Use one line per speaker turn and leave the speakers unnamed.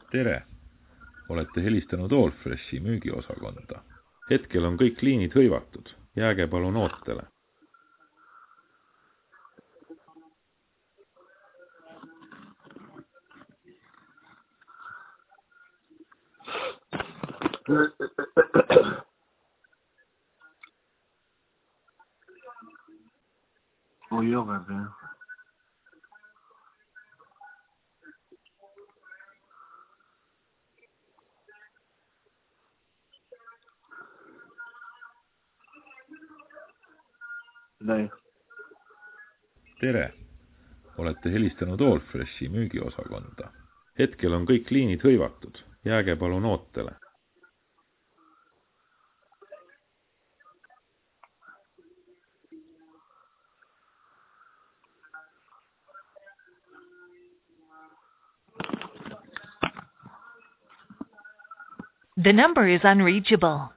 tere! Olete helistanud Allfreshi müügiosakonda. Hetkel on kõik liinid hõivatud. Jääge palun ootele.
Oi, ole bien. Nej.
Tere! Olete helistanud Allfreshi müügiosakonda. Hetkel on kõik liinid hõivatud. Jääge palun ootele.
The number is unreachable.